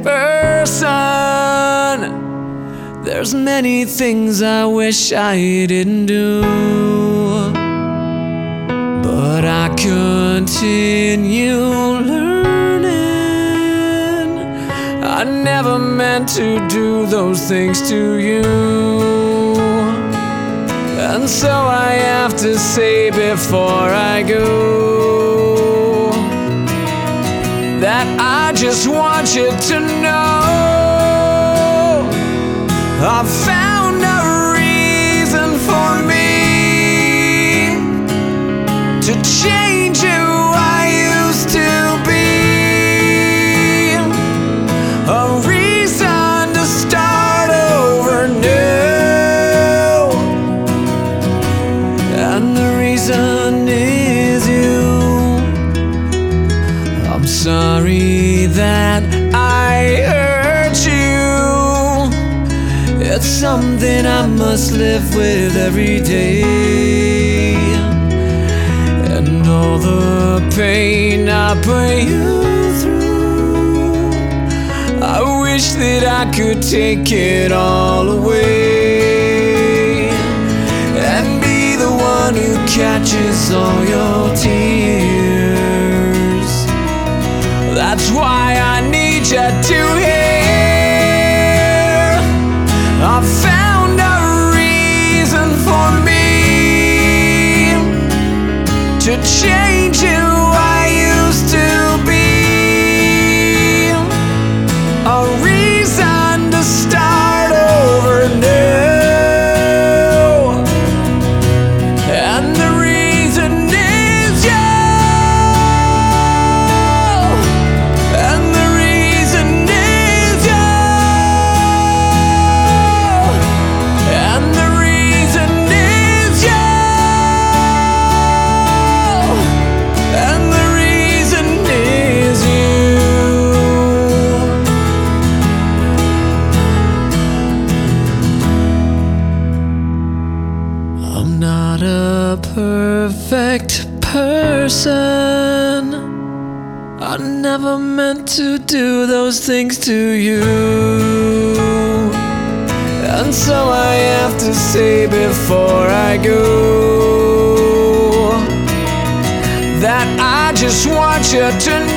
person. There's many things I wish I didn't do, but I continue learning. I never meant to do those things to you, and so I have to say before I go that I just want you to know I found a reason for me to change who I used to be, a reason to start over new, and the reason is you. I'm sorry that I hurt you. It's something I must live with every day, and all the pain I put you through, I wish that I could take it all away and be the one who catches all your tears. That's why I need you to hear I found a reason for me to change who I used to be, a reason to start over new, and the reason is you, and the reason is you, and the reason is you, and the reason is you. I'm not a perfect person. I never meant to do those things to you, and so I have to say before I go that I just want you to